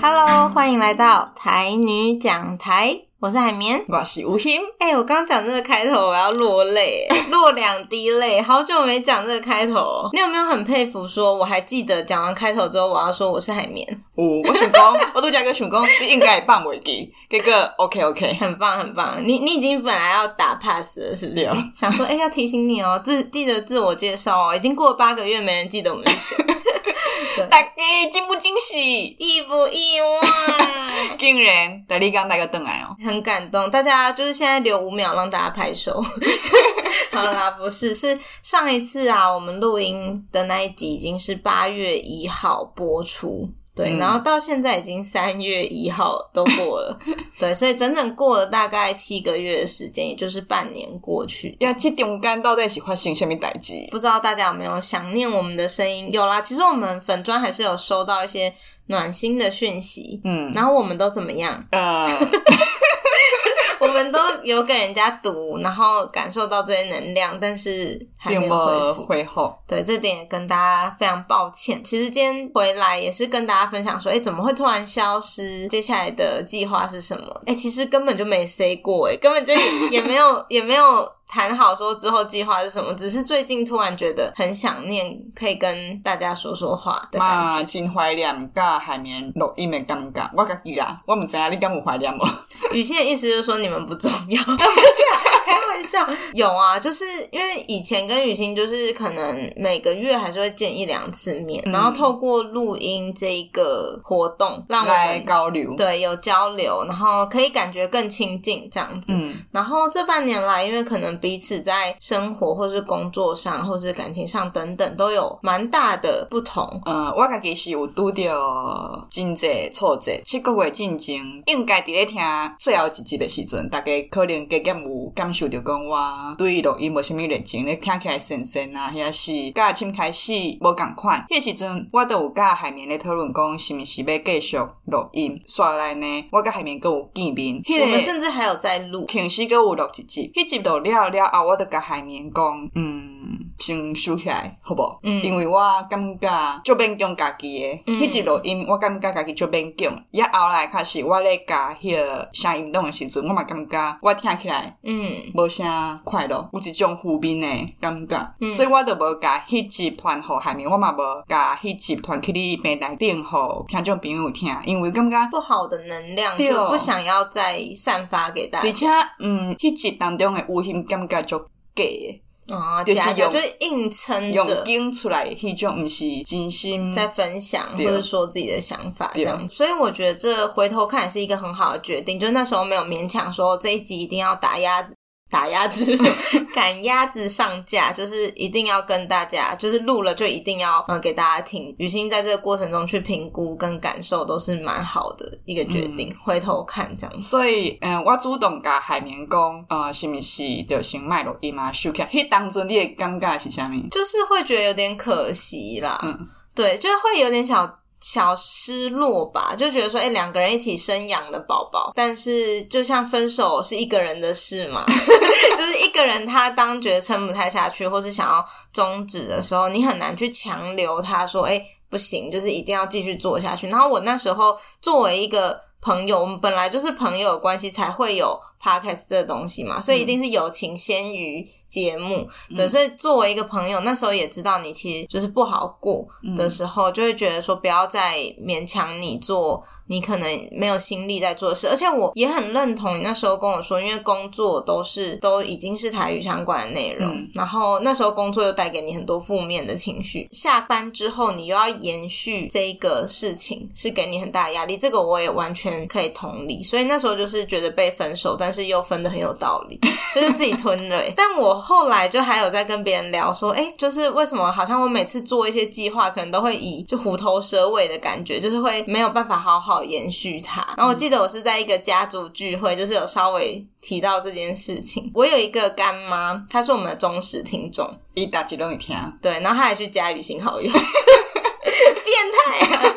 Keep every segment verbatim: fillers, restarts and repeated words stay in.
Hello， 欢迎来到台女讲台，我是海绵， 我是吴昕。 哎、欸，我刚讲这个开头，我要落泪，落两滴泪，好久没讲这个开头。你有没有很佩服说，我还记得讲完开头之后，我要说我是海绵？ 有，我想讲，我都讲个想讲，你应该会放袂记，结果 OK OK， 很棒很棒。你你已经本来要打 pass 了，是不是？想说，哎、欸，要提醒你哦，自记得自我介绍哦。已经过了八个月，没人记得我们是谁。 大家惊不惊喜？ 意不意外？ 竟然在你刚那个回来哦， 很感动。大家就是现在留五秒让大家拍手。好啦，不是，是上一次啊，我们录音的那一集已经是八月一号播出。对、嗯，然后到现在已经三月一号都过了，对，所以整整过了大概七个月的时间，也就是半年过去。 呀，这中间到底是发生什么代志？ 不知道大家有没有想念我们的声音？有啦，其实我们粉专还是有收到一些暖心的讯息，嗯，然后我们都怎么样？呃。我们都有给人家读，然后感受到这些能量，但是还没有恢复。 恢复。对， 这点也跟大家非常抱歉。其实今天回来也是跟大家分享说，诶，怎么会突然消失？接下来的计划是什么？诶，其实根本就没 say 过，诶，根本就也也没有也没有谈好说之后计划是什么，只是最近突然觉得很想念，可以跟大家说说话的感觉。 嘛，真怀念甲海绵录音的感觉。我自己啦，我不知道你敢有怀念无？ 语气的意思就是说你们不重要，不是开玩笑。有啊，就是因为以前跟雨欣就是可能每个月还是会见一两次面，嗯、然后透过录音这一个活动，让我们来交流， 对，有交流，然后可以感觉更亲近这样子。嗯，然后这半年来，因为可能彼此在生活或是工作上或是感情上等等都有蛮大的不同。 呃，我自己是有拄到真济挫折，七个月进前应该伫咧听最后一集的时阵，大家可能加减有感受到讲我对录音无啥物热情，咧听起来神神啊，遐是甲深开始无共款。迄时阵我都有甲海绵咧讨论讲，是毋是要继续录音？刷来呢，我甲海绵还有见面， 那個、我们甚至还有在录， 平时还有录一集，迄集录了了后，我就甲海绵讲，嗯，先收起来，好无？嗯，因为我感觉足勉强家己的，迄、嗯、集录音我感觉家己足勉强。也后来开始我咧甲迄个声音档的时阵，我嘛感觉我听起来，嗯，无啥快乐，有一种负面的感觉，嗯、所以我就无甲迄集传互海绵，我嘛无甲迄集传去你平台顶互听众朋友听，因为感觉不好的能量就不想要再散发给大家， 而且，嗯，迄集当中的有形感觉足假的。 哦，假假就是硬撑着用经出来迄种不是真心在分享或者说自己的想法这样，所以我觉得这回头看也是一个很好的决定，就是那时候没有勉强说这一集一定要打鸭子打鸭子赶鸭子上架，就是一定要跟大家就是录了就一定要嗯给大家听。雨欣在这个过程中去评估跟感受都是蛮好的一个决定、嗯、回头看这样子。 所以嗯，我主动甲海绵讲呃，是不是就先卖录音嘛收起来，迄当阵你的感觉是啥物？ 就是会觉得有点可惜啦，嗯，对，就会有点小小失落吧，就觉得说诶两个人一起生养的宝宝，但是就像分手是一个人的事嘛就是一个人他当觉得撑不太下去或是想要终止的时候，你很难去强留他说诶不行，就是一定要继续做下去。然后我那时候作为一个朋友，我们本来就是朋友的关系才会有 podcast 这个东西嘛，所以一定是友情先于节目、嗯、对，所以作为一个朋友那时候也知道你其实就是不好过的时候、嗯、就会觉得说不要再勉强你做你可能没有心力在做的事。而且我也很认同你那时候跟我说，因为工作都是都已经是台语相关的内容、嗯、然后那时候工作又带给你很多负面的情绪，下班之后你又要延续这一个事情是给你很大的压力，这个我也完全可以同理。所以那时候就是觉得被分手但是又分得很有道理就是自己吞了、欸、但我后来就还有在跟别人聊说诶就是为什么好像我每次做一些计划可能都会以就虎头蛇尾的感觉，就是会没有办法好好延续它。然后我记得我是在一个家族聚会就是有稍微提到这件事情，我有一个干妈她是我们的忠实听众， 她每一集都会听， 对，然后她还去加雨欣好友变态啊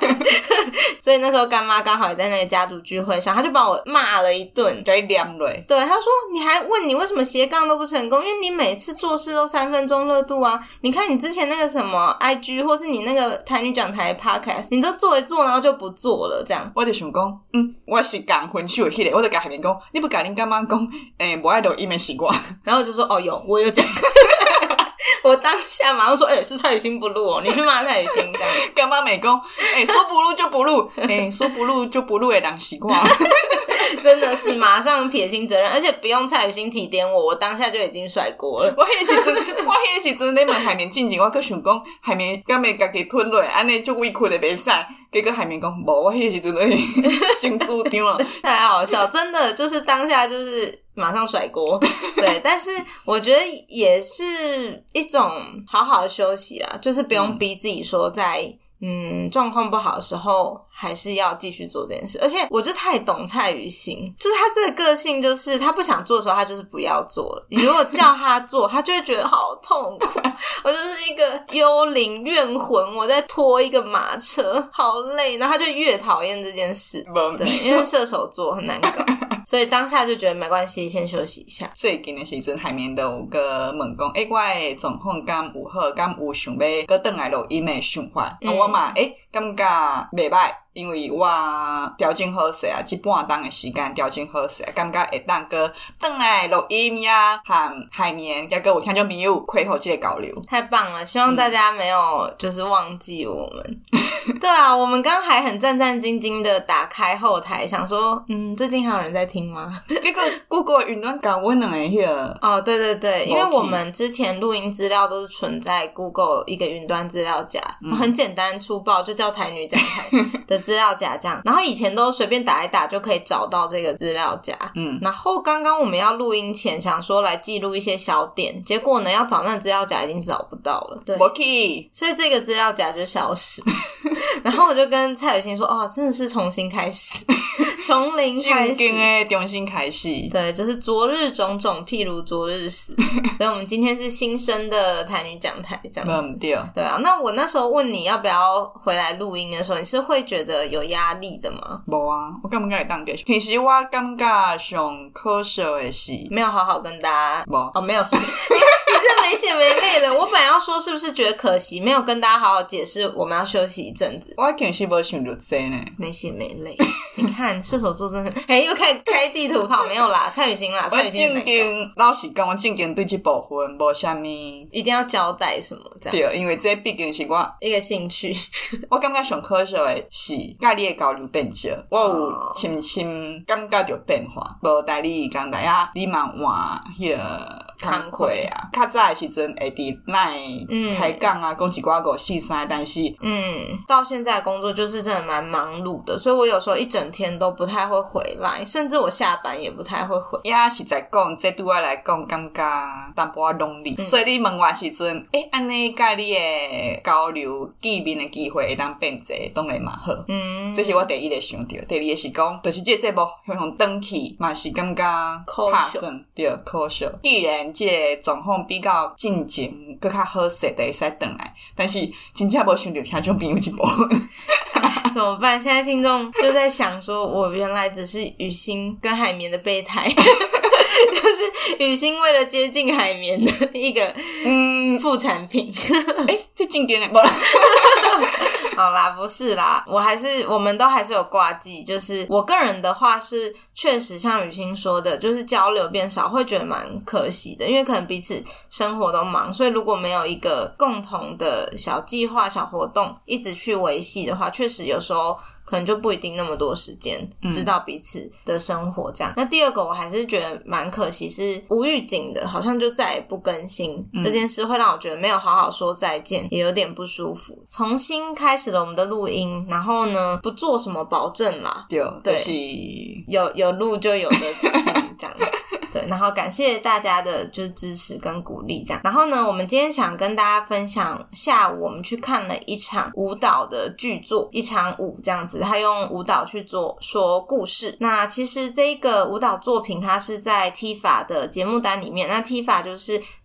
所以那时候干妈刚好也在那个家族聚会上，他就把我骂了一顿， 就念落。 对，他说你还问你为什么斜杠都不成功，因为你每次做事都三分钟热度啊，你看你之前那个什么 I G 或是你那个台女讲台 podcast 你都做一做然后就不做了这样。 我就想讲嗯，我是刚分手的迄个，我就跟海绵讲你不跟你干妈讲诶不爱录音的是我， 然后我就说哦有我有讲我当下马上说，哎、欸，是蔡雨欣不录哦，你去骂蔡雨欣这样。 干妈美工，哎、欸，说不录就不录，哎、欸，说不录就不录的人习惯， 真的是马上撇清责任，而且不用蔡雨欣提点我，我当下就已经甩锅了。 我迄时阵，我迄时阵咧问海绵进前，我佫想讲海绵敢会家己吞落，安尼足委屈的袂使。结果海绵讲，无，我迄时阵咧先主张了， 太好笑，真的就是当下就是马上甩锅。对，但是我觉得也是一种好好的休息啦，就是不用逼自己说在嗯状况不好的时候还是要继续做这件事。而且我就太懂蔡雨欣，就是他这个个性，就是他不想做的时候他就是不要做了，你如果叫他做他就会觉得好痛苦。我就是一个幽灵怨魂，我在拖一个马车，好累，然后他就越讨厌这件事。对，因为射手座很难搞，所以当下就觉得没关系，先休息一下。 最近的时阵海绵都有个问讲，诶、欸，我的状况敢有好，敢有想要搁转来录音的想法，嗯、我嘛诶感觉袂歹。因为我调整好势啊，这半档的时间调整好势啊，感觉会当个转来录音呀，和海绵，也个有听众朋友配合这个交流， 太棒了！希望大家没有就是忘记我们。嗯、对啊，我们刚还很战战兢兢的打开后台，想说，嗯，最近还有人在听吗？ 结果 Google 云端搞我两个迄个哦，对对对，因为我们之前录音资料都是存在 Google 一个云端资料夹，嗯、很简单粗暴，就叫台女讲台的资料夹这样，然后以前都随便打一打就可以找到这个资料夹。嗯，然后刚刚我们要录音前想说来记录一些小点，结果呢要找那个资料夹已经找不到了，对，所以这个资料夹就消失。然后我就跟蔡雨欣说，哦，真的是重新开始，从零开始， 正经的重新开始， 对，就是昨日种种，譬如昨日死。所以我们今天是新生的台女讲台这样子， 对对啊。那我那时候问你要不要回来录音的时候，你是会觉得有压力的吗？ 无啊，我感觉会当继续。其实我感觉上可惜的是没有好好跟大家， 无哦，没有，是不是？你你这没血没泪了。我本来要说是不是觉得可惜，没有跟大家好好解释我们要休息一阵子。 我其实无想到这呢， 没血没泪。你看射手座真的，哎，又开开地图炮，没有啦，蔡雨欣啦，蔡雨欣。 我正经老实讲，我正经对这部分无啥物一定要交代什么这样。 对，因为这毕竟是我一个兴趣。 我感觉上可惜的是，甲你的交流变少，我有深深感觉到变化。无代你讲大家，你嘛换迄个工课啊，较早的时阵会伫那开讲啊，讲一寡五四三，但是嗯，到现在工作就是真的蛮忙碌的，所以我有时候一整天都不太会回来，甚至我下班也不太会回。 也实在讲，这对我来讲，感觉淡薄仔lonely。嗯、所以你问我的时阵，诶，安尼甲你的交流见面的机会会当变济，当然嘛好。嗯，这是我第一个想到。第二个是讲，就是这个节目向向转去，嘛是感觉拍算对可惜。既然这个状况比较进前，更较好势的会使转来，但是真正无想到听众朋友一部分。 怎么办？现在听众就在想说，我原来只是雨欣跟海绵的备胎。就是雨欣为了接近海绵的一个嗯副产品。 诶、欸、这正经的好啦，不是啦，我还是我们都还是有挂记。就是我个人的话是确实像雨欣说的，就是交流变少，会觉得蛮可惜的，因为可能彼此生活都忙，所以如果没有一个共同的小计划、小活动一直去维系的话，确实有时候可能就不一定那么多时间知道彼此的生活这样、嗯、那第二个我还是觉得蛮可惜，是无预警的好像就再也不更新、嗯、这件事会让我觉得没有好好说再见，也有点不舒服。重新开始了我们的录音，然后呢不做什么保证啦， 对， 对就是有有录就有的这样对，然后感谢大家的就是支持跟鼓励这样。然后呢我们今天想跟大家分享，下午我们去看了一场舞蹈的剧作，一场舞这样子，他用舞蹈去做说故事。那其实这个舞蹈作品它是在 T 法的节目单里面，那 T 法就是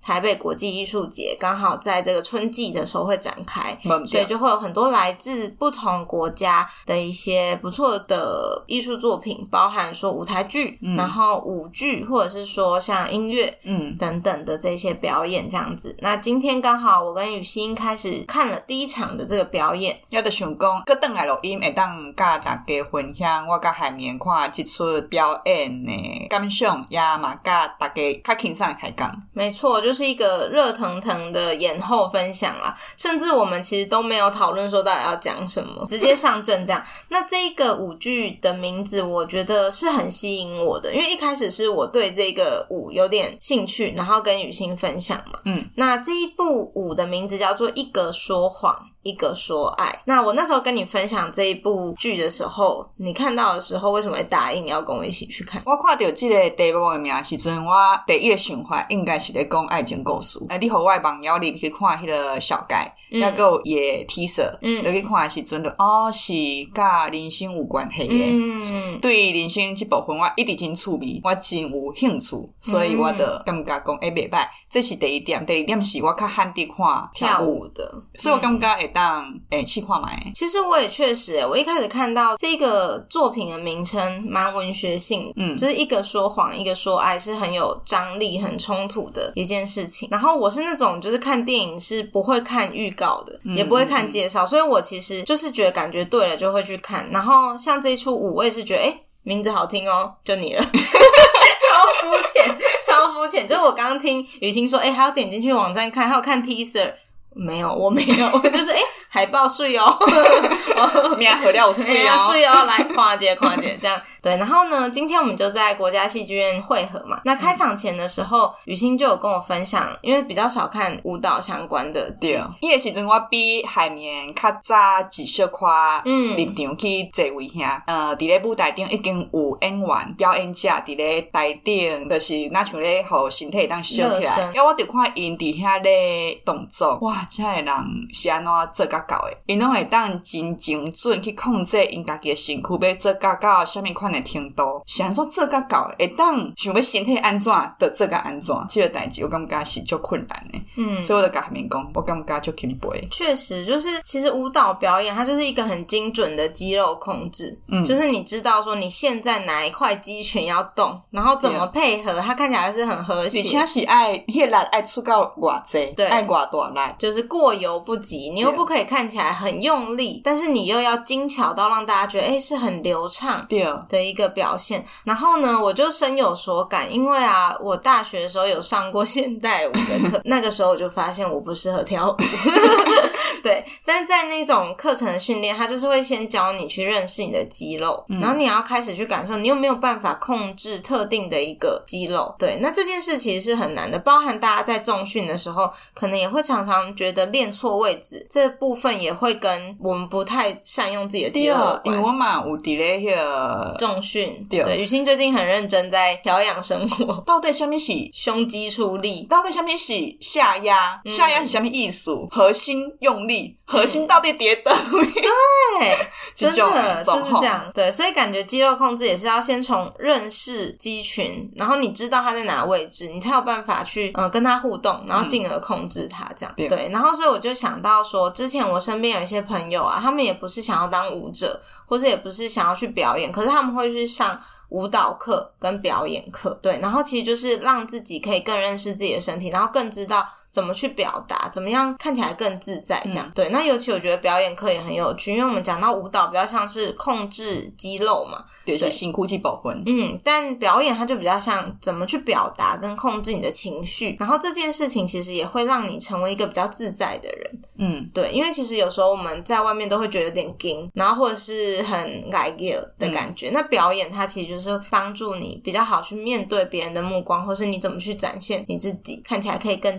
台北国际艺术节刚好在这个春季的时候会展开，所以就会有很多来自不同国家的一些不错的艺术作品，包含说舞台剧、嗯、然后舞剧，或者是说像音乐嗯等等的这些表演这样子。那今天刚好我跟雨欣开始看了第一场的这个表演， 也就想讲搁回来录音会当甲大家分享我甲海绵看这出表演的感想，也嘛甲大家较轻松的开讲。 没错，就是一个热腾腾的演后分享啦，甚至我们其实都没有讨论说到底要讲什么，直接上阵这样。那这个舞剧的名字我觉得是很吸引我的，因为一开始是我对这个舞有点兴趣，然后跟雨欣分享嘛。嗯，那这一部舞的名字叫做一个说谎一个说爱。那我那时候跟你分享这一部剧的时候，你看到的时候为什么会答应要跟我一起去看？ 我看到这个题目的名时阵，我第一个想法应该是在讲爱情故事。哎，你和我的网友里去看迄个小盖，也还有也 teaser， 嗯，你去看的时阵就哦是甲人生有关系的。嗯，对人生这部分我一直真趣味，我真有兴趣，所以我就感觉讲哎袂歹，这是第一点。第二点是我较罕得看跳舞的，所以我感觉会当诶去看卖。 其实我也确实诶，我一开始看到这个作品的名称蛮文学性，嗯，就是一个说谎一个说爱，是很有张力很冲突的一件事情。然后我是那种就是看电影是不会看预告的，嗯，也不会看介绍，所以我其实就是觉得感觉对了就会去看。然后像这一出舞我也是觉得诶名字好听哦，就你了。超肤浅超肤浅，就是我刚刚听雨欣说诶还要点进去网站看，还有看 teaser，没有，我没有，我就是诶海报水哦， 名合料水哦， 水哦，来跨界跨界这样。对，然后呢，今天我们就在国家戏剧院会合嘛。那开场前的时候，雨欣就有跟我分享，因为比较少看舞蹈相关的剧， 迄个时阵我比海绵较早至少看入场去坐位遐，呃，伫咧舞台顶已经有演员表演者伫咧台顶，就是那像咧互身体当烧起来，因为我就看因伫遐咧动作，哇，这个人是安怎做甲到的？因拢会当真精准去控制因家己的身躯要做甲到什么款的程度，是安怎做甲到的？会当想要身体安怎就做甲安怎，这个代志我感觉是足困难的。嗯，所以我就甲他们讲，我感觉足钦佩。 确实，就是其实舞蹈表演它就是一个很精准的肌肉控制，嗯，就是你知道说你现在哪一块肌群要动，然后怎么配合，它看起来是很和谐。而且是爱迄个力爱出到偌济，对，爱偌大力， 就是过犹不及。你又不可以看起来很用力，但是你又要精巧到让大家觉得诶是很流畅的一个表现。然后呢，我就深有所感，因为啊，我大学的时候有上过现代舞的课，那个时候我就发现我不适合跳舞。对，但是在那种课程的训练，他就是会先教你去认识你的肌肉，嗯，然后你要开始去感受你有没有办法控制特定的一个肌肉。对，那这件事其实是很难的，包含大家在重训的时候可能也会常常觉得练错位置，这部分也会跟我们不太善用自己的肌肉有关。 因为我嘛有伫咧迄个重训，对，对，雨欣最近很认真在调养生活。 到底什么是胸肌出力？ 到底什么是下压？嗯，下压是什么意思？核心用力，核心到底跌倒？ 对，真的就是这样。对，所以感觉肌肉控制也是要先从认识肌群，然后你知道它在哪位置，你才有办法去呃跟它互动，然后进而控制它这样。嗯，对，然后所以我就想到说，之前我身边有一些朋友啊，他们也不是想要当舞者，或是也不是想要去表演，可是他们会去上舞蹈课跟表演课。对，然后其实就是让自己可以更认识自己的身体，然后更知道怎么去表达，怎么样看起来更自在这样。嗯，对，那尤其我觉得表演课也很有趣，因为我们讲到舞蹈比较像是控制肌肉嘛， 就是辛苦去保分。 嗯，但表演它就比较像怎么去表达跟控制你的情绪，然后这件事情其实也会让你成为一个比较自在的人。嗯，对，因为其实有时候我们在外面都会觉得有点硬，然后或者是很改业的感觉，嗯，那表演它其实就是帮助你比较好去面对别人的目光，或是你怎么去展现你自己，看起来可以更自在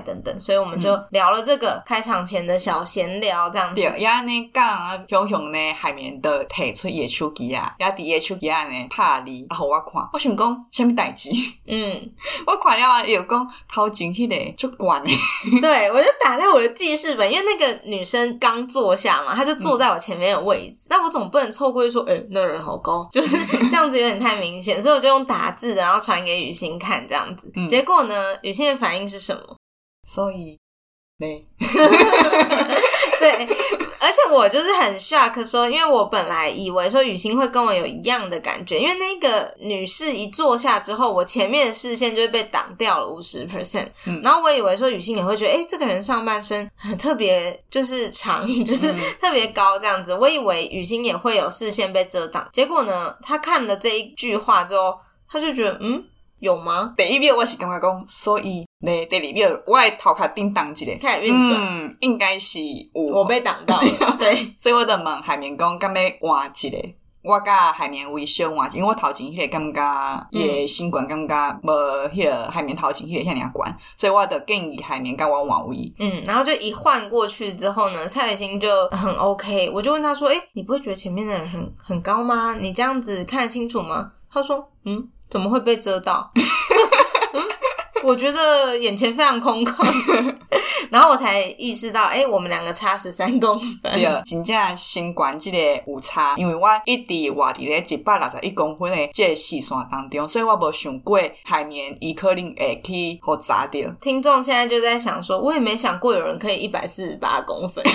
等等，所以我们就聊了这个开场前的小闲聊这样子。 对，也安尼讲啊，雄雄呢海绵就摕出伊的手机啊，也伫伊的手机啊呢拍字啊，互我看。我想讲啥物代志？嗯，我看了伊就讲头前迄个足悬的。 对，我就打在我的记事本，因为那个女生刚坐下嘛，她就坐在我前面的位置，嗯、那我总不能凑过去说，诶、欸，那人好高，就是这样子有点太明显，所以我就用打字的，然后传给雨欣看这样子。嗯、结果呢，雨欣的反应是什么？ 所以，对， 对。而且我就是很 shock 说，因为我本来以为说雨欣会跟我有一样的感觉，因为那个女士一坐下之后，我前面的视线就会被挡掉了 百分之五十、嗯、然后我以为说雨欣也会觉得诶这个人上半身很特别，就是长，就是特别高这样子，我以为雨欣也会有视线被遮挡，结果呢她看了这一句话之后，她就觉得嗯有吗？ 第一秒我是感觉讲，所以咧第二秒我的头壳叮当一下开始运转， 嗯，应该是有我被挡到了，对， 所以我就问海绵讲，敢要换一个？我甲海绵微小换，因为我头前迄个感觉伊的身管感觉无迄个海绵头前迄个遐尔悬，所以我就建议海绵甲我换位。 嗯，然后就一换过去之后呢，蔡雨欣就很 OK， 我就问他说：“诶、欸、你不会觉得前面的人很很高吗？你这样子看得清楚吗？”他说：“嗯。”怎么会被遮到？嗯，我觉得眼前非常空旷，然后我才意识到，诶、欸、我们两个差十三公分。 对，真正身高这个有差，因为我一直活伫咧一百六十一公分的这个视线当中，所以我无想过海绵伊可能会去互砸掉。 听众现在就在想说，我也没想过有人可以一百四十八公分。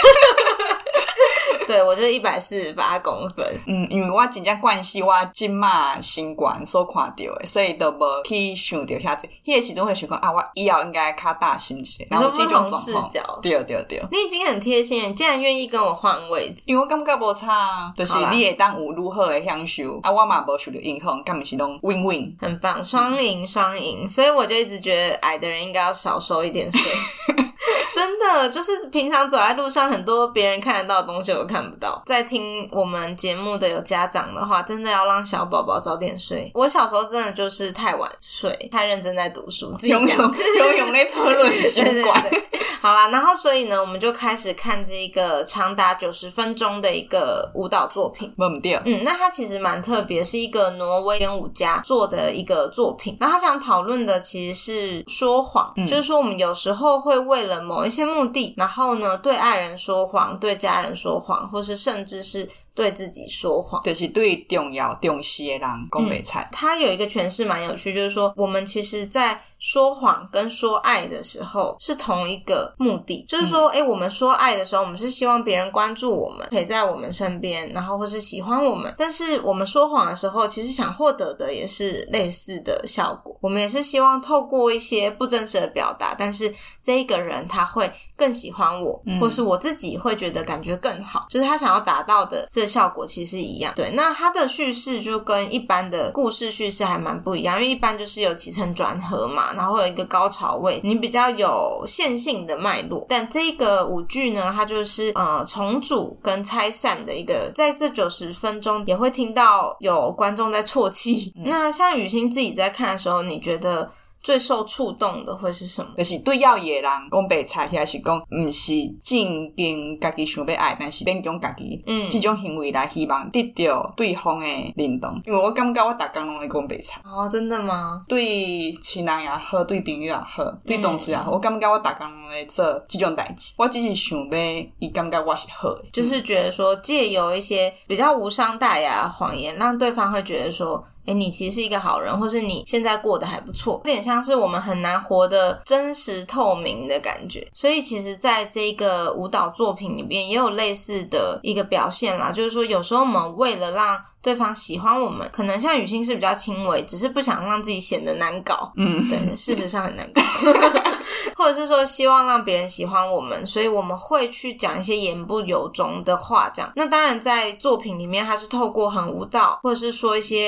对，我就是一百四十八公分。 嗯，因为我真正惯势我即马身高所看到的，所以都无去想到遐济。迄个时阵会想讲啊，我以后应该较大心些。然后这种状况，对对对。 你已经很贴心了，你竟然愿意跟我换位置， 因为我感觉无差，就是你会当有如何的享受，啊，我嘛无受到影响，干嘛是拢 win win， 很棒，双赢双赢。所以我就一直觉得矮的人应该要少收一点税。真的，就是平常走在路上，很多别人看得到的东西我看不到。在听我们节目的有家长的话，真的要让小宝宝早点睡。我小时候真的就是太晚睡，太认真在读书，自己讲游泳在讨论习惯。 好啦，然后所以呢，我们就开始看这个长达九十分钟的一个舞蹈作品。 不对， 嗯，那它其实蛮特别，是一个挪威编舞家做的一个作品。那他想讨论的其实是说谎，嗯、就是说我们有时候会为了某一些目的，然后呢对爱人说谎，对家人说谎，或是甚至是对自己说谎， 就是对重要重视的人讲袂出。 他有一个诠释蛮有趣，就是说我们其实在说谎跟说爱的时候是同一个目的，就是说诶、嗯欸、我们说爱的时候，我们是希望别人关注我们，陪在我们身边，然后或是喜欢我们，但是我们说谎的时候，其实想获得的也是类似的效果，我们也是希望透过一些不真实的表达，但是这一个人他会更喜欢我、嗯、或是我自己会觉得感觉更好，就是他想要达到的这个效果其实一样。对，那他的叙事就跟一般的故事叙事还蛮不一样，因为一般就是有起承转合嘛，然后会有一个高潮位，你比较有线性的脉络，但这个舞剧呢，它就是呃重组跟拆散的一个，在这九十分钟也会听到有观众在啜泣、嗯、那像雨欣自己在看的时候，你觉得最受触动的会是什么？ 就是对要的人讲袂出，还是讲不是正经家己想要爱，但是勉强家己嗯这种行为来希望得到对方的认同。因为我感觉我每天拢会讲袂出。 哦，真的吗？ 对亲人也好，对朋友也好，对同事也好、嗯、我感觉我每天拢会做这种代志。我只是想要伊感觉我是好的， 就是觉得说藉由一些比较无伤大雅的谎言，让对方会觉得说诶，你其实是一个好人，或是你现在过得还不错，有点像是我们很难活得真实透明的感觉。所以其实在这个舞蹈作品里面也有类似的一个表现啦，就是说有时候我们为了让对方喜欢我们，可能像雨欣是比较轻微，只是不想让自己显得难搞，嗯，对，事实上很难搞或者是说希望让别人喜欢我们，所以我们会去讲一些言不由衷的话这样。那当然在作品里面它是透过很舞蹈，或者是说一些对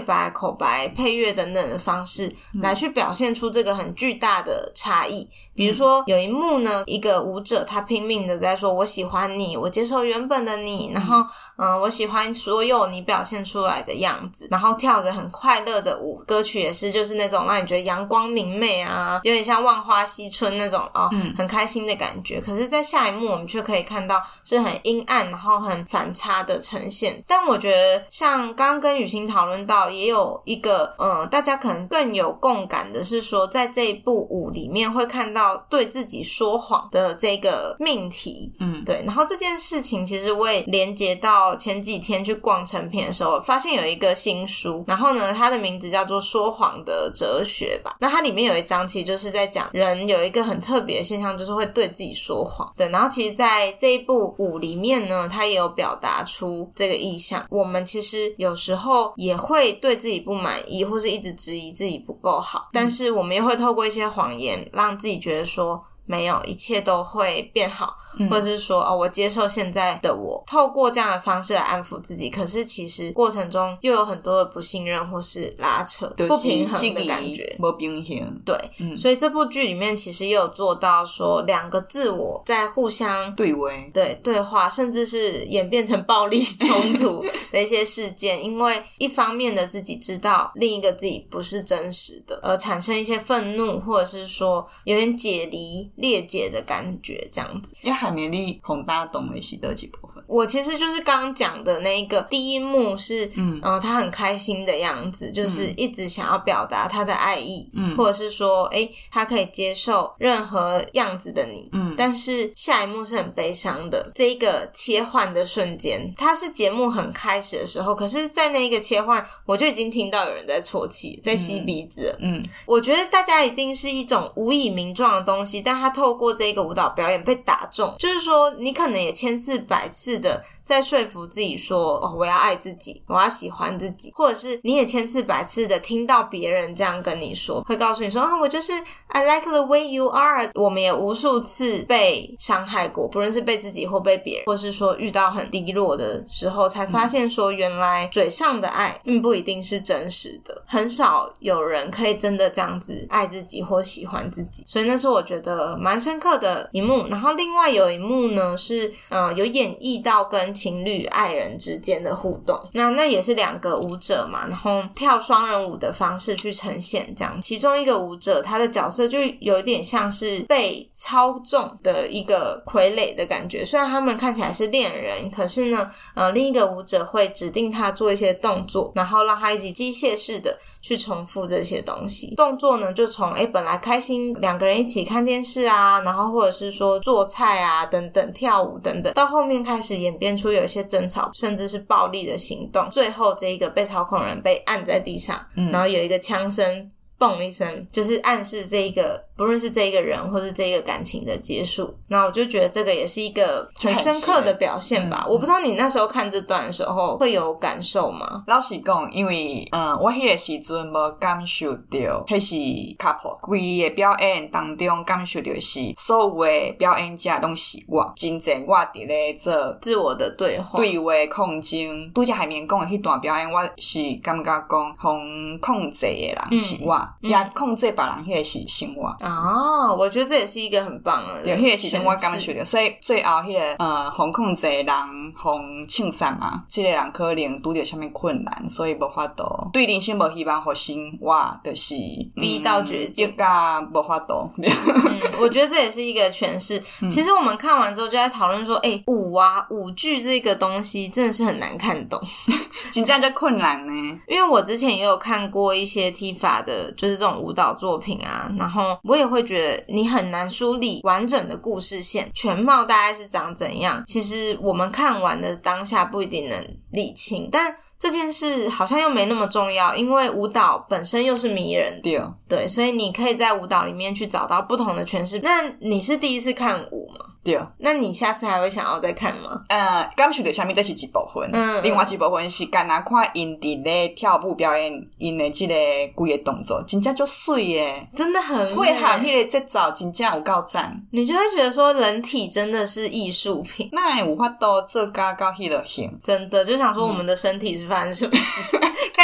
白、口白、配乐等等的方式来去表现出这个很巨大的差异。比如说有一幕呢，一个舞者他拼命的在说我喜欢你，我接受原本的你，然后嗯、呃，我喜欢所有你表现出来的样子，然后跳着很快乐的舞，歌曲也是就是那种让你觉得阳光明媚啊，有点像万花嬉春那种哦，很开心的感觉。可是在下一幕我们却可以看到是很阴暗然后很反差的呈现。但我觉得像刚刚跟雨欣讨论到也有一个嗯，大家可能更有共感的是说，在这一部舞里面会看到对自己说谎的这个命题。嗯，对。然后这件事情其实我也连接到前几天去逛成品的时候，发现有一个新书，然后呢它的名字叫做说谎的哲学吧。那它里面有一章其实就是在讲人有一个很特别的现象，就是会对自己说谎。对，然后其实在这一部舞里面呢，它也有表达出这个意象。我们其实有时候也会对自己不满意，或是一直质疑自己不够好，但是我们也会透过一些谎言让自己觉得说没有，一切都会变好，嗯、或者是说哦，我接受现在的我，透过这样的方式来安抚自己。可是其实过程中又有很多的不信任或是拉扯、不平衡的感觉， 不平衡。 对、嗯，所以这部剧里面其实也有做到说两个自我在互相对话， 对对话，甚至是演变成暴力冲突的一些事件。因为一方面的自己知道另一个自己不是真实的，而产生一些愤怒，或者是说有点解离裂解的感觉这样子。 也还没你很打动的是哪几部分？ 我其实就是刚刚讲的那一个第一幕是嗯、呃，他很开心的样子，就是一直想要表达他的爱意，嗯，或者是说诶他可以接受任何样子的你，嗯，但是下一幕是很悲伤的。这一个切换的瞬间，它是节目很开始的时候，可是在那一个切换我就已经听到有人在啜泣，在吸鼻子了。嗯，我觉得大家一定是一种无以名状的东西，但他透过这个舞蹈表演被打中，就是说你可能也千次百次的在说服自己说哦，我要爱自己，我要喜欢自己，或者是你也千次百次的听到别人这样跟你说，会告诉你说啊、哦，我就是 I like the way you are。 我们也无数次被伤害过，不论是被自己或被别人，或是说遇到很低落的时候才发现说原来嘴上的爱并不一定是真实的，很少有人可以真的这样子爱自己或喜欢自己。所以那是我觉得蛮深刻的一幕。然后另外有一幕呢是呃有演绎到跟情侣爱人之间的互动，那那也是两个舞者嘛，然后跳双人舞的方式去呈现这样。其中一个舞者他的角色就有一点像是被操纵的一个傀儡的感觉，虽然他们看起来是恋人，可是呢呃另一个舞者会指定他做一些动作，然后让他一起机械式的去重复这些东西。动作呢就从诶本来开心两个人一起看电视啊，然后或者是说做菜啊等等，跳舞等等，到后面开始演变出有一些争吵甚至是暴力的行动，最后这一个被操控人被按在地上、嗯、然后有一个枪声蹦一声，就是暗示这一个不论是这一个人或是这一个感情的结束。那我就觉得这个也是一个很深刻的表现吧、嗯、我不知道你那时候看这段的时候会有感受吗？ 老实讲，因为嗯，我迄个时阵无感受到迄是 couple 规个表演当中感受到是所有的表演者拢是我，真正我伫咧做自我的对话对话控制。拄则海绵讲的迄段表演，我是感觉讲互控制的人、嗯、是我，也、嗯、控制别人迄个是生活。 哦，我觉得这也是一个很棒的。 对，迄、那个时阵我感受到，所以最后迄、那个呃，互控制的人互庆散嘛，即、这个人可能拄着啥物困难，所以无法度对人生无希望，互生活就是逼到绝境， 一甲无法度。 嗯，我觉得这也是一个诠释、嗯。其实我们看完之后就在讨论说，诶、欸，舞啊，舞剧这个东西真的是很难看懂， 真正就困难呢。 因为我之前也有看过一些 T 法的，就是这种舞蹈作品啊，然后我也会觉得你很难梳理完整的故事线，全貌大概是长怎样，其实我们看完的当下不一定能理清，但这件事好像又没那么重要，因为舞蹈本身又是迷人的， 对对，所以你可以在舞蹈里面去找到不同的诠释。那你是第一次看舞吗？ 对， 那你下次还会想要再看吗？ 呃，感受到啥物这是一部分，嗯，另外一部分是干那看因伫咧跳舞表演因的即个规个动作，真正就水耶， 真的很配合迄个节奏，真正有够赞。 你就会觉得说，人体真的是艺术品， 那有法度做到到迄个型， 真的就想说我们的身体是发生什么事？嗯、看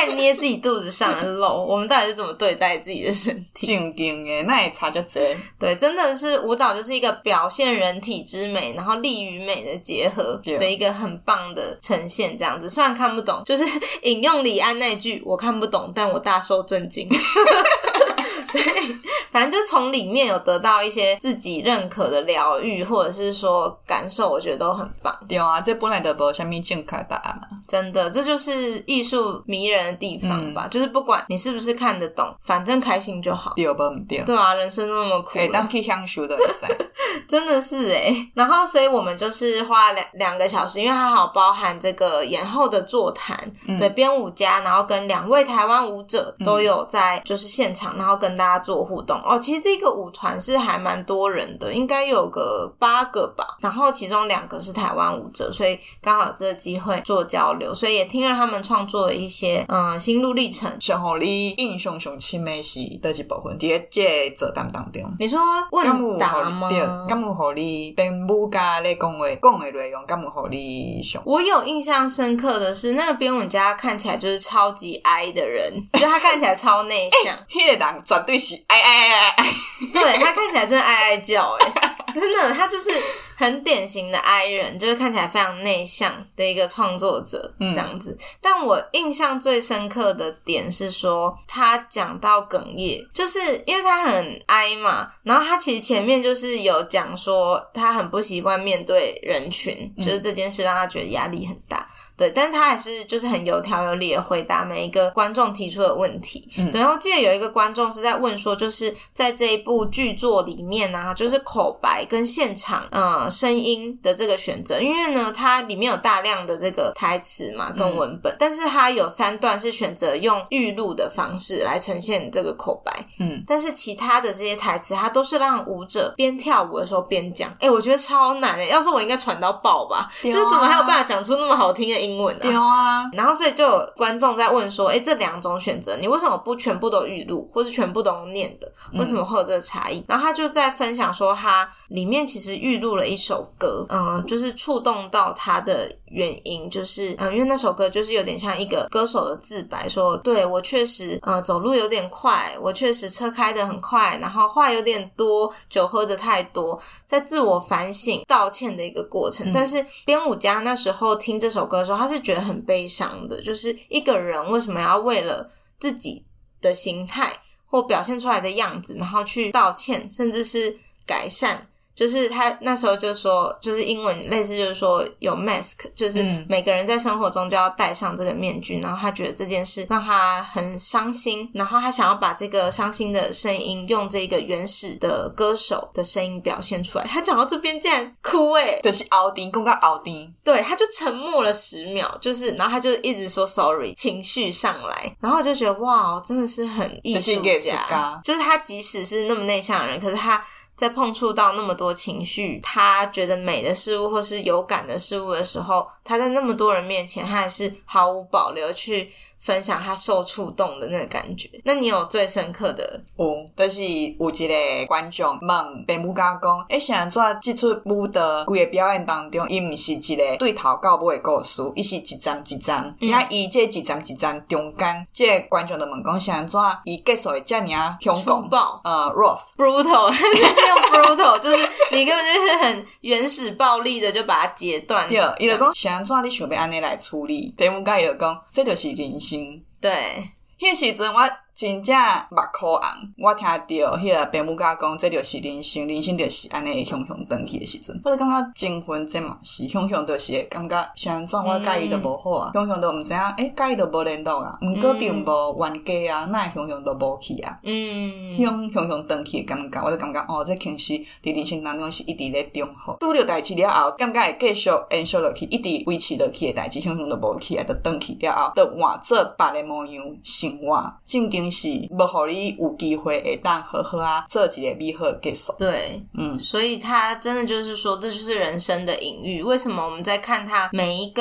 开始捏自己肚子上的肉，我们到底是怎么对待自己的身体？ 正经诶，那也差就多。 对，真的是舞蹈就是一个表现人体之美，然后力与美的结合的一个很棒的呈现，这样子。虽然看不懂，就是引用李安那句我看不懂，但我大受震惊。对，反正就从里面有得到一些自己认可的疗愈，或者是说感受，我觉得都很棒。 对啊，这本来就没什么正确答案啊。 真的，这就是艺术迷人的地方吧、嗯、就是不管你是不是看得懂，反正开心就好。 对不对？ 对啊，人生都那么苦了， 可以当去享受的赛。 真的是耶。然后所以我们就是花两两个小时，因为它还有包含这个演后的座谈、嗯、对，编舞家然后跟两位台湾舞者都有在就是现场，然后跟大家做互动哦。其实这个舞团是还蛮多人的，应该有个八个吧，然后其中两个是台湾舞者，所以刚好有这个机会做交流，所以也听了他们创作的一些嗯心路历程。 上互你印象上深的是哪一部分？在这个座谈当中， 你说问答吗？ 对，敢有互你编舞家咧讲话讲的内容，敢有互你上？ 我有印象深刻的是，那个编舞家看起来就是超级哀的人，就他看起来超内向。 那、欸、个人绝对是哀哀哀哀哀， 对，他看起来真的哀哀叫哎、欸，真的，他就是很典型的哀人，就是看起来非常内向的一个创作者这样子、嗯、但我印象最深刻的点是说他讲到哽咽，就是因为他很哀嘛，然后他其实前面就是有讲说他很不习惯面对人群、嗯、就是这件事让他觉得压力很大，对，但是他还是就是很有条有理的回答每一个观众提出的问题、嗯、对，然后记得有一个观众是在问说，就是在这一部剧作里面啊，就是口白跟现场呃声音的这个选择，因为呢它里面有大量的这个台词嘛跟文本、嗯、但是它有三段是选择用预录的方式来呈现这个口白，嗯，但是其他的这些台词它都是让舞者边跳舞的时候边讲，诶我觉得超难诶，要是我应该传到爆吧、啊、就是怎么还有办法讲出那么好听的英文啊？ 对啊， 然后所以就有观众在问说，诶这两种选择你为什么不全部都预录，或是全部都用念的，为什么会有这个差异、嗯、然后他就在分享说他里面其实预录了一首歌，嗯，就是触动到他的原因就是嗯，因为那首歌就是有点像一个歌手的自白，说对我确实呃走路有点快，我确实车开得很快，然后话有点多，酒喝得太多，在自我反省道歉的一个过程、嗯、但是编舞家那时候听这首歌的时候他是觉得很悲伤的，就是一个人为什么要为了自己的形态或表现出来的样子然后去道歉甚至是改善，就是他那时候就说，就是英文类似就是说有 mask， 就是每个人在生活中就要戴上这个面具、嗯、然后他觉得这件事让他很伤心，然后他想要把这个伤心的声音用这个原始的歌手的声音表现出来。他讲到这边竟然哭耶， 就是凹丁讲到凹丁， 对，他就沉默了十秒，就是然后他就一直说 sorry， 情绪上来，然后我就觉得哇真的是很艺术家，就是他即使是那么内向的人，可是他在碰触到那么多情绪，他觉得美的事物或是有感的事物的时候，他在那么多人面前他还是毫无保留去分享他受触动的那个感觉。那你有最深刻的？ 有，就是有一个观众问编舞家讲，诶是安怎这出舞的规个表演当中，伊不是一个对头到尾的故事，伊是一站一站，那伊、嗯、这一站一站中间，这个观众就问讲是安怎伊结束会这么凶粗暴呃 rough brutal 是用 brutal 就是你根本就是很原始暴力的就把它截断。 对，伊就讲是安怎你想要安尼来处理，编舞家伊就讲这就是人生。 对， 迄时阵我真正目眶红，我听到迄个编舞家讲这就是人生，人生就是安尼雄雄转去的时阵，我就感觉结婚这嘛是雄雄就是会感觉是安怎我甲伊都无好啊，雄雄都毋知影诶甲伊都无联络啊，毋过并无冤家啊，哪会雄雄都无去啊，嗯，迄种雄雄转去的感觉，我就感觉哦，这其实伫人生当中是一直咧中好，拄着代志了后，感觉会继续延续落去，一直维持落去的代志，雄雄都无去啊，就转去了后，就换做别个模样生活，正经是无互你有机会会当好好啊做一个美好的结束。 对，嗯，所以他真的就是说这就是人生的隐喻。为什么我们在看他每一个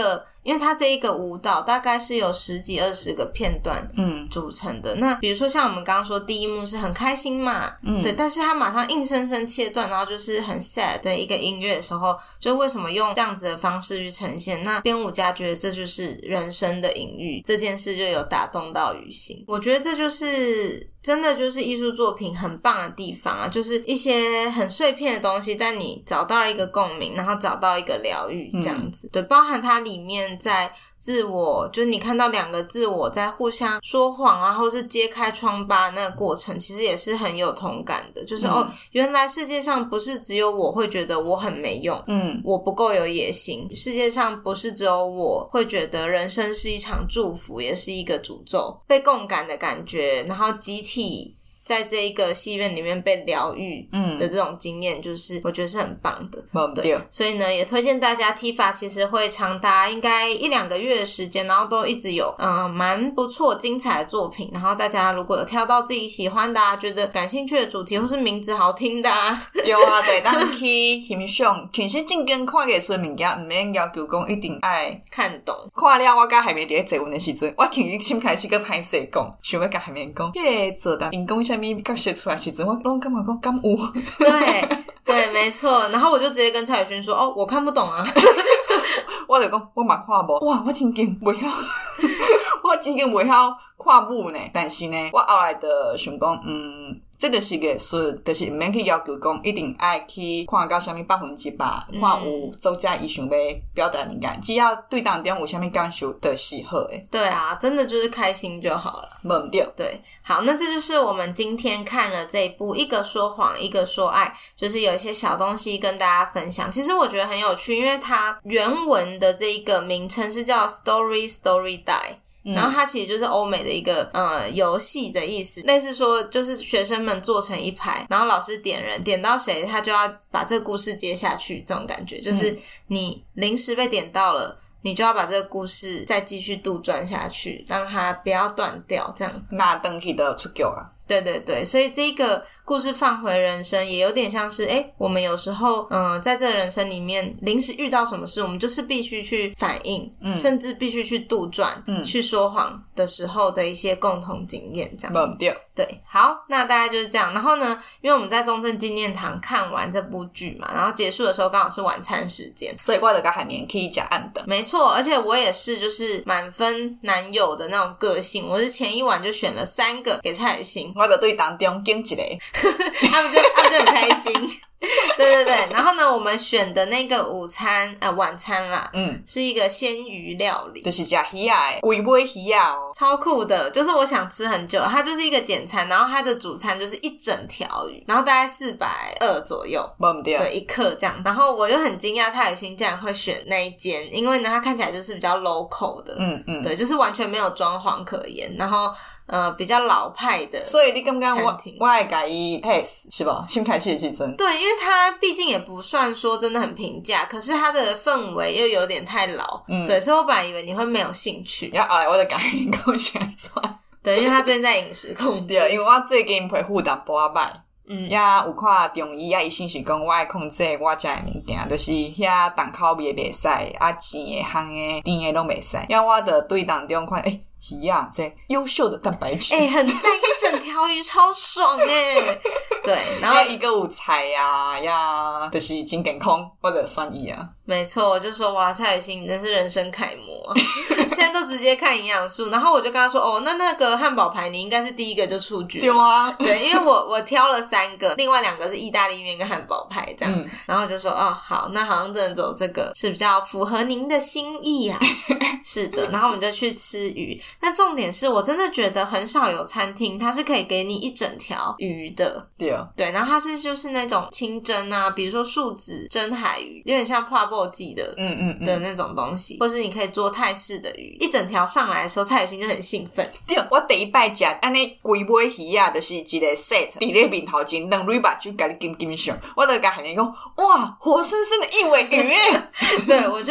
因为它这一个舞蹈大概是有十几二十个片段嗯组成的。那比如说像我们刚刚说第一幕是很开心嘛，嗯，对，但是他马上硬生生切断，然后就是很 sad 的一个音乐的时候，就为什么用这样子的方式去呈现？那编舞家觉得这就是人生的隐喻，这件事就有打动到于心。我觉得这就是真的就是艺术作品很棒的地方啊，就是一些很碎片的东西，但你找到一个共鸣，然后找到一个疗愈这样子、嗯、对，包含它里面在自我，就是你看到两个自我在互相说谎啊，或是揭开疮疤那个过程，其实也是很有同感的，就是、嗯、哦，原来世界上不是只有我会觉得我很没用，嗯，我不够有野心，世界上不是只有我会觉得人生是一场祝福，也是一个诅咒，被共感的感觉，然后集体在这一个戏院里面被疗愈的这种经验，就是我觉得是很棒的、嗯、对，所以呢也推荐大家 T I F A 其实会长达应该一两个月的时间，然后都一直有嗯蛮不错精彩的作品，然后大家如果有挑到自己喜欢的啊，觉得感兴趣的主题或是名字好听的啊， 对啊，对，咱去欣赏其实正经看艺术的物件不免要求讲一定爱看懂， 看了我甲海绵在坐阮的时阵，我其实心开始跟歹势讲，想要甲海绵讲迄个做的因讲什么角色出来时阵，我拢感觉讲敢有对对没错，然后我就直接跟蔡宇勋说，哦我看不懂啊我就讲我嘛看无，哇我真经袂晓我真经袂晓看舞呢，但是呢我后来就想讲嗯这就是艺术，就是毋免去要求讲一定爱去看到什么百分之百、嗯、看有作家伊想要表达的物件，只要对当中有什么感受就是好的。 对啊，真的就是开心就好了。 没对。 对，好，那这就是我们今天看了这一部《一个说谎，一个说爱》，就是有一些小东西跟大家分享。其实我觉得很有趣，因为它原文的这一个名称是叫 Story Story Die。然后它其实就是欧美的一个呃游戏的意思，类似说就是学生们坐成一排，然后老师点人，点到谁他就要把这个故事接下去，这种感觉就是你临时被点到了，你就要把这个故事再继续杜撰下去，让它不要断掉，这样那回去就出局啊。 对对对，所以这个故事放回人生也有点像是诶我们有时候嗯，在这个人生里面临时遇到什么事，我们就是必须去反应、嗯、甚至必须去杜撰、嗯、去说谎的时候的一些共同经验这样子。对对，好，那大概就是这样。然后呢因为我们在中正纪念堂看完这部剧嘛，然后结束的时候刚好是晚餐时间， 所以我就跟海绵去吃暗的。 没错，而且我也是就是满分男友的那种个性，我是前一晚就选了三个给蔡宇欣， 我就对当中拣一个他们就他们就很开心对对对，然后呢我们选的那个午餐呃晚餐啦，嗯，是一个鲜鱼料理， 就是吃鱼啊的规尾鱼啊哦， 超酷的，就是我想吃很久，它就是一个简餐，然后它的主餐就是一整条鱼，然后大概四百二左右，对，对，一克这样。然后我就很惊讶蔡宇欣竟然会选那一间，因为呢它看起来就是比较 local 的，嗯嗯，对，就是完全没有装潢可言，然后呃比较老派的， 所以你感觉我我会给伊 pass 是吧？先开始的时阵， 对，因为它毕竟也不算说真的很平价，可是它的氛围又有点太老，嗯，对，所以我本来以为你会没有兴趣， 然后后来我就改你跟我宣传， 对，因为他最近在饮食控制， 对，因为我最近皮肤淡薄仔歹，嗯，也有看中医啊，医生是讲我爱控制我食的物件，就是遐重口味的袂使，啊甜的、香的、甜的拢袂使，然后我就对当中看，诶。鱼啊，这优秀的蛋白质， 哎、欸，很赞，一整条鱼超爽哎、欸。对，然后一个有菜呀呀，就是真健康或者酸益啊。 没错，我就说哇，蔡宇欣你真是人生楷模、啊，现在都直接看营养素。然后我就跟他说，哦，那那个汉堡排你应该是第一个就出局了， 对啊， 对，因为我我挑了三个，另外两个是意大利面跟汉堡排这样，嗯、然后就说哦好，那好像真的走这个是比较符合您的心意啊。是的，然后我们就去吃鱼。那重点是我真的觉得很少有餐厅它是可以给你一整条鱼的， 对啊， 对，然后它是就是那种清蒸啊，比如说树脂蒸海鱼，有点像泡泡记的，嗯嗯嗯的那种东西，或是你可以做泰式的鱼，一整条上来的时候，蔡宇欣就很兴奋。 对，我第一摆吃安尼规尾鱼啊，就是一个 set， 伫咧面头前两蕊目睭甲你金金上，我就甲海绵讲，哇，活生生的一尾鱼。 对，我就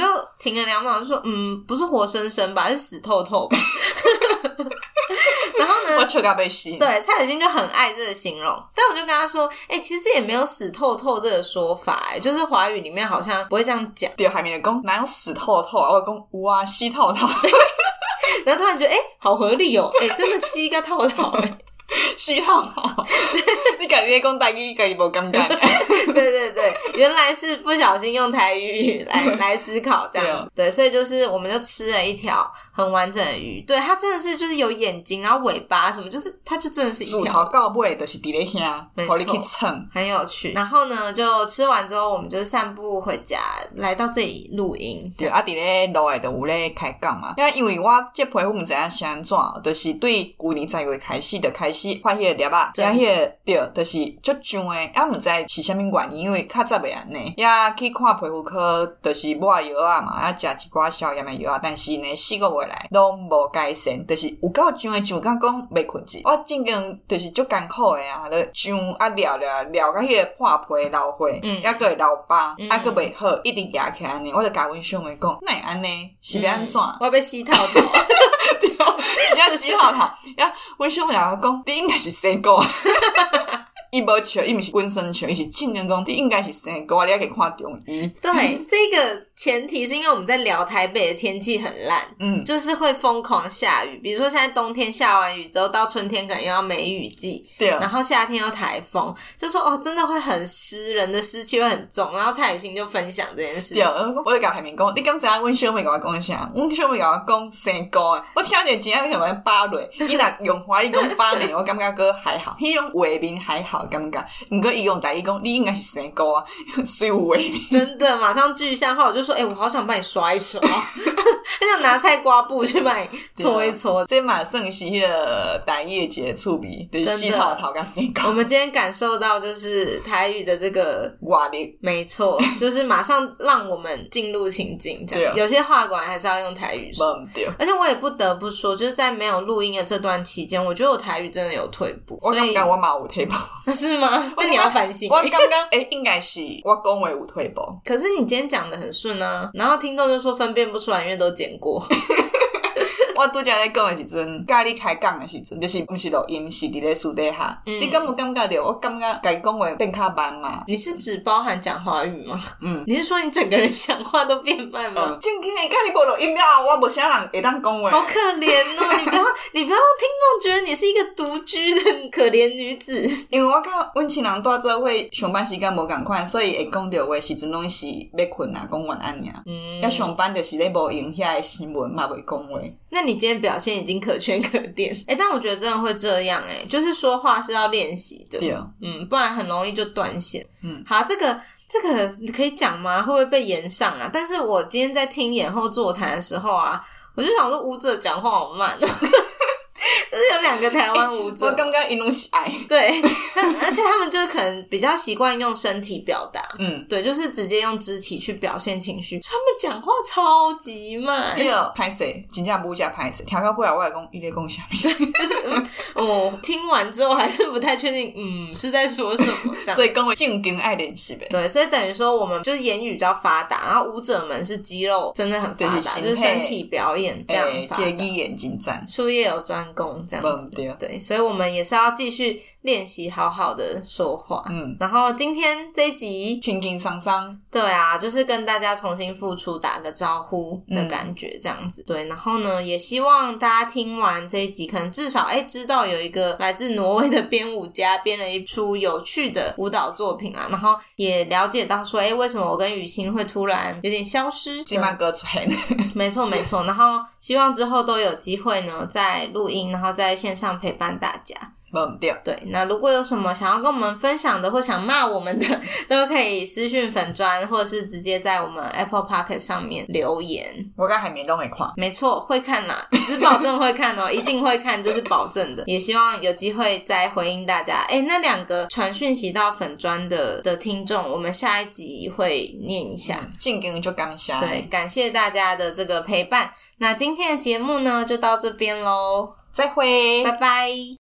停了两秒就说嗯不是活生生吧，是死透透吧然后呢我笑到要死。 对，蔡雨欣就很爱这个形容，但我就跟他说哎、欸，其实也没有死透透这个说法、欸、就是华语里面好像不会这样讲。 对，海绵就讲哪有死透透啊，我讲有啊，死透透然后突然觉得哎、欸，好合理哦，哎、欸，真的死个透透哎死透透你自己在讲台语你自己无感觉对对对，原来是不小心用台语来来思考这样子。对，所以就是我们就吃了一条很完整的鱼，对，它真的是就是有眼睛，然后尾巴什么，就是它就真的是一条。 自头到尾就是伫咧遐，互你去蹭， 很有趣。然后呢，就吃完之后，我们就散步回家，来到这里录音。 对，啊，伫咧路诶就有咧开讲嘛。因为因为我这皮肤毋知影是安怎，就是对旧年十月开始就开始发迄个粒仔，加迄个对，就是足痒诶，啊毋知是啥物原因，因为较早袂安尼，也去看皮肤科，就是抹药啊嘛，啊食一寡消炎诶药啊，但是呢四个月来拢无改善，就是有够痒诶，痒甲讲袂困去。我正经就是足艰苦诶啊，就痒啊撩撩撩到迄个破皮老花，嗯，抑个会留疤，啊个袂好，一直压起来安尼，我就甲阮兄妹讲，哪会安尼？是要安怎？ 嗯、我要死透透。 对，是要死透透。呀，阮兄妹甲我讲，你应该是生过。伊无笑，伊毋是温生笑，伊是正经讲，你应该是生过，你还可以看中医。 对，这个前提是因为我们在聊台北的天气很烂，嗯，就是会疯狂下雨。比如说现在冬天下完雨之后，到春天可能又要梅雨季，对，然后夏天又台风，就说哦，真的会很湿，人的湿气会很重。然后蔡雨欣就分享这件事情， 对，我就甲海绵讲，你敢知影阮小妹甲我讲啥？阮小妹甲我讲生过诶，我听着真正为什么巴累？伊若用华语讲发霉，我感觉个还好，迄种画面还好。感觉，毋过伊用台语讲，你应该是生菇啊，水有画面。 真的，马上具象化，我就说，哎、欸，我好想帮你刷一刷，很想拿菜瓜布去帮你搓一搓。 这嘛算是迄个台语的趣味，就是死透透甲生菇。 我们今天感受到就是台语的这个活力， 没错，就是马上让我们进入情境，这样。有些话果然还是要用台语说。对。而且我也不得不说，就是在没有录音的这段期间，我觉得我台语真的有退步。 我感觉我嘛有退步。 是吗？那你要反省。 我刚刚诶，应该是我讲话有退步。 可是你今天讲的很顺啊，然后听众就说分辨不出来，因为都剪过。 我拄则咧讲的时阵，甲你开讲的时阵，就是毋是录音，是伫咧私底下。嗯、你敢有感觉到？我感觉家讲话变较慢嘛？ 你是指包含讲华语吗？嗯，你是说你整个人讲话都变慢吗？ 嗯、正经的，甲你无录音了，我无啥人会当讲话。 好可怜哦！你不要，你不要让听众觉得你是一个独居的可怜女子。 因为我甲阮亲人住做伙上班时间无共款，所以会讲到话时阵拢是要困啊，讲晚安尔。嗯，要上班就是咧无用遐的新闻嘛，袂讲话。 那你今天表现已经可圈可点，诶、欸、但我觉得真的会这样诶、欸、就是说话是要练习的，对，嗯，不然很容易就断线。嗯，好，这个这个你可以讲吗？会不会被延上啊？但是我今天在听演后座谈的时候啊，我就想说舞者讲话好慢就是有两个台湾舞者， 我感觉因拢是爱， 对，而且他们就是可能比较习惯用身体表达，嗯，对，就是直接用肢体去表现情绪，他们讲话超级慢， 对，歹势，真正无假歹势，听到后来我来讲，伊咧讲啥物， 就是嗯，哦，听完之后还是不太确定，嗯，是在说什么，这样， 所以讲话正经爱练习呗， 对，所以等于说我们就是言语比较发达，然后舞者们是肌肉真的很发达，就是身体表演这样发达， 这个眼睛赞， 术业有专攻。这样子，对，对，所以我们也是要继续练习好好的说话。嗯，然后今天这一集轻轻松松， 对啊，就是跟大家重新复出打个招呼的感觉，这样子。嗯、对，然后呢，也希望大家听完这一集，可能至少哎知道有一个来自挪威的编舞家编了一出有趣的舞蹈作品啊，然后也了解到说，哎，为什么我跟雨欣会突然有点消失？ 金马哥出现， 没错没错。然后希望之后都有机会呢，再录音，然后在线上陪伴大家。 嗯，对对，那如果有什么想要跟我们分享的或想骂我们的，都可以私讯粉专，或者是直接在我们 Apple Podcast 上面留言。 我跟海绵都会看， 没错，会看啦，只保证会看哦，一定会看，这是保证的。也希望有机会再回应大家。诶，那两个传讯息到粉专的的听众，我们下一集会念一下。 正经就感谢， 对，感谢大家的这个陪伴。那今天的节目呢，就到这边咯， 再会， 拜拜。